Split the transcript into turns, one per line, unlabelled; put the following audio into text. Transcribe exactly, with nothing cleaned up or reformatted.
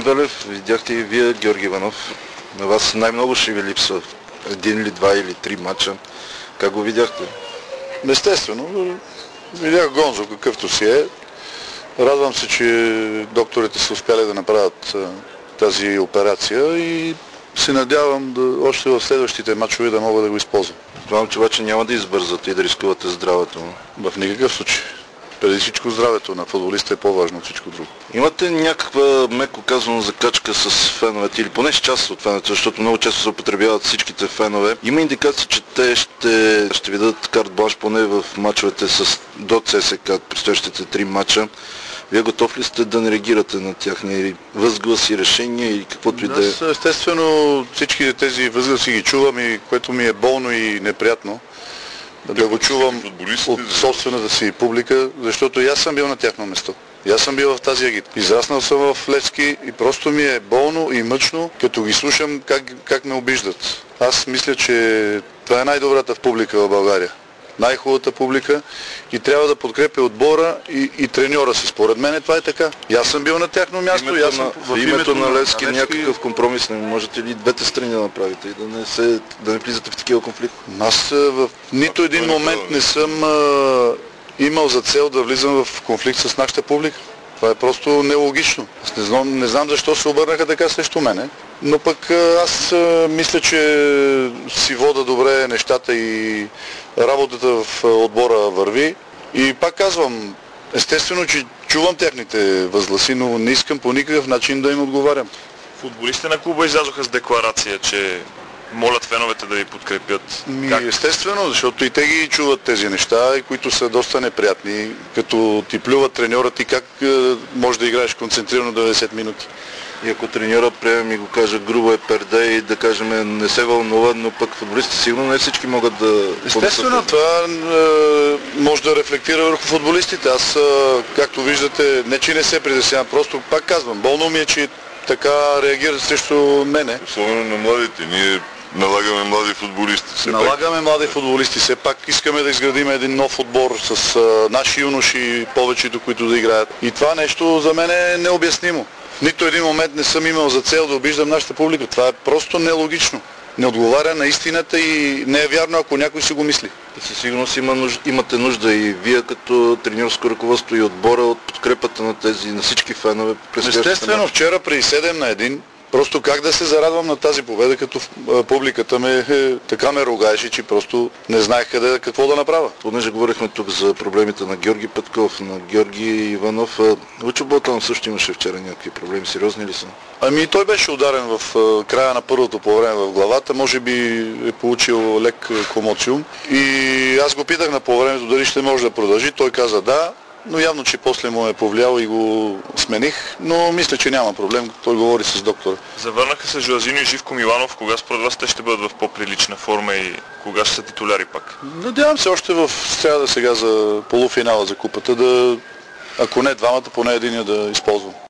Велев, видяхте и вие Георги Иванов. На вас най-много ще ви липсва един или два или три матча. Как го видяхте?
Естествено, видях Гонзо какъвто си е. Радвам се, че докторите са успяли да направят тази операция и се надявам да, още в следващите матчове да мога да го използвам.
Това, че обаче няма да избързате и да рискувате здравето му.
В никакъв случай. Преди всичко здравето на футболиста е по-важно от всичко друго.
Имате някаква, меко казано, закачка с феновете или поне с част от феновете, защото много често се употребяват всичките фенове. Има индикации, че те ще, ще ви дадат карт бланш поне в мачовете с до ЦСКА, предстоящите три мача. Вие готов ли сте да не реагирате на тяхни възгласи, решения и каквото и да е?
Аз естествено всички тези възгласи ги чувам и което ми е болно и неприятно. Да го чувам от собствената си публика, защото и аз съм бил на тяхно место. И аз съм бил в тази агит. Израснал съм в Левски и просто ми е болно и мъчно, като ги слушам как, как ме обиждат. Аз мисля, че това е най-добрата публика в България. Най-хубавата публика и трябва да подкрепя отбора и, и треньора си. Според мен това е така. И аз съм бил на тяхно място.
Името
и аз съм
на,
в
името, името на Левски
на
някакъв компромис не можете ли двете страни да направите и да не, се, да не влизате в такива конфликти?
Аз в нито един момент не съм а, имал за цел да влизам в конфликт с нашата публика. Това е просто нелогично. Аз не знам, не знам защо се обърнаха така срещу мене, но пък аз а, мисля, че си вода добре нещата и работата в отбора върви. И пак казвам, естествено, че чувам техните възгласи, но не искам по никакъв начин да им отговарям.
Футболистите на клуба излязоха с декларация, че молят феновете да ви подкрепят.
Ми,
как?
Естествено, защото и те ги чуват тези неща, които са доста неприятни, като ти плюват треньорът и как е, може да играеш концентрирано деветдесет минути.
И ако треньора приеме и го каже грубо е перде и да кажем не се вълнува, но пък футболистите сигурно не всички могат да...
Естествено, това е, може да рефлектира върху футболистите. Аз, е, както виждате, не че не се притеснявам, просто пак казвам, болно ми е, че така реагират срещу мене.
Особено на младите. Ние налагаме млади футболисти. Все
налагаме
пак.
млади футболисти. Все пак искаме да изградим един нов отбор с а, наши юноши, повечето, които да играят. И това нещо за мен е необяснимо. В нито един момент не съм имал за цел да обиждам нашата публика. Това е просто нелогично. Не отговаря на истината и не е вярно, ако някой си го мисли.
Със сигурност има нужда, имате нужда и вие като треньорско ръководство и отбора от подкрепата на тези, на всички фенове.
Естествено, вчера при седем на един, просто как да се зарадвам на тази победа, като публиката ме е, така ме ругаеше, че просто не знаех къде, какво да направя.
Понеже говорихме тук за проблемите на Георги Петков, на Георги Иванов, Лучо Ботан също имаше вчера някакви проблеми, сериозни ли са?
Ами той беше ударен в края на първото по време в главата, може би е получил лек комоциум и аз го питах на по времето дали ще може да продължи, той каза да. Но явно, че после му е повлиял и го смених, но мисля, че няма проблем. Той говори с доктора.
Завърнаха се Жоазиньо и Живко Миланов. Кога според вас те ще бъдат в по-прилична форма и кога ще са титуляри пак?
Надявам се още в сряда сега за полуфинала за купата да, ако не двамата, поне единия да използвам.